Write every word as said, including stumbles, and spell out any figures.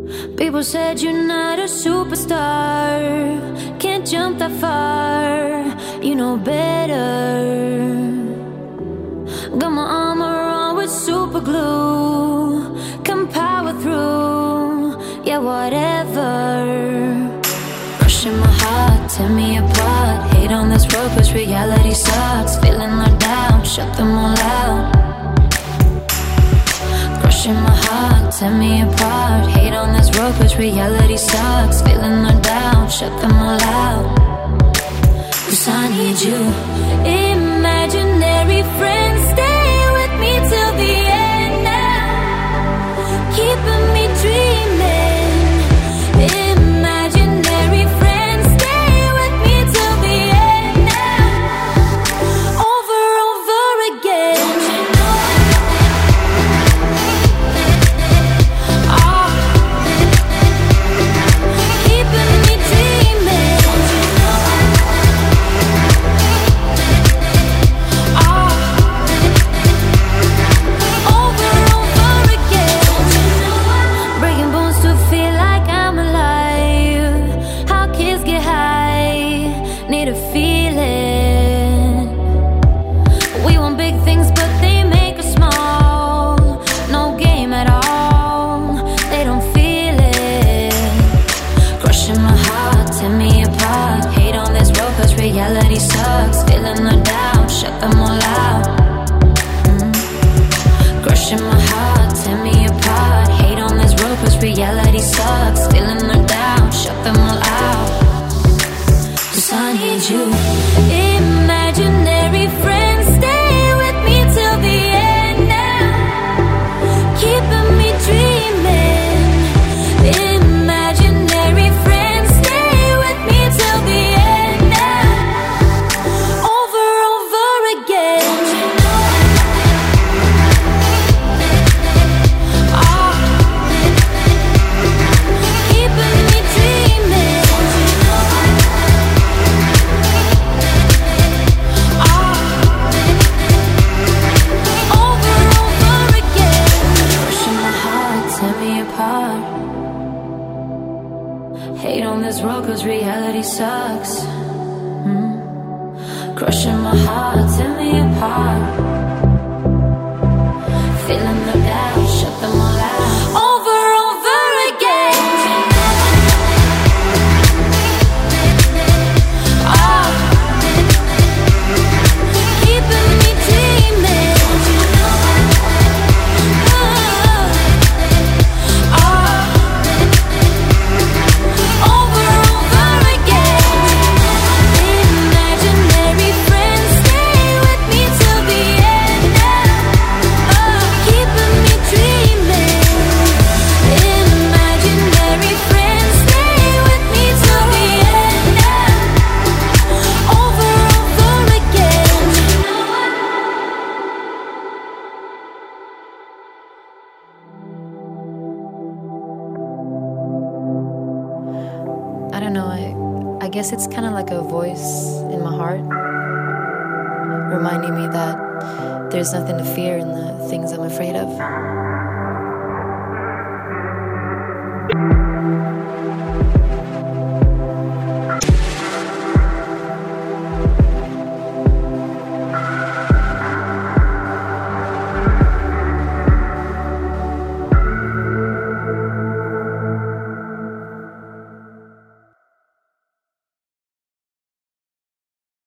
People said you're not a superstar, can't jump that far, you know better. Got my armor on with super glue, can power through, yeah, whatever. Crushing my heart, tear me apart. Hate on this road cause reality sucks. Feeling let down, shut them all out. Crushing my heart, tear me apart. Hate on this road cause reality sucks. Feeling let down, shut them all out. Cause I need you. Imaginary friends, stay with me till the end now, keeping me dreaming. Imaginary friends, stay with me till the end now, over, over again. Oh, keeping me dreaming. Oh, over, over again. Breaking bones to feel like I'm alive. How kids get high, need a feeling. We want big things but they make us small. No game at all, they don't feel it. Crushing my heart, tear me apart. Hate on this road cause reality sucks. Feeling let down, shut them all out. Mm. Crushing my heart, tear me apart. Hate on this road cause reality sucks. Feeling let down, shut them all out. Cause I need you. Imaginary friends, stay with me till the end now, keeping me dreaming. Imaginary friends, stay with me till the end now, over, over again. Oh, keeping me dreaming. Oh, over, over again. Pushing my heart, tear me apart. Hate on this road cause reality sucks. Mm. Crushing my heart, tear me apart. Feeling the doubt, shut them all out. Over, over again. Oh, keeping me dreaming. Oh, over, over again. Imaginary friends, stay with me till the end now. Oh, keeping me dreaming. Imaginary friends, stay with me till the end now, over, over again. I don't know, I, I guess it's kind of like a voice in my heart reminding me that there's nothing to fear in the things I'm afraid of.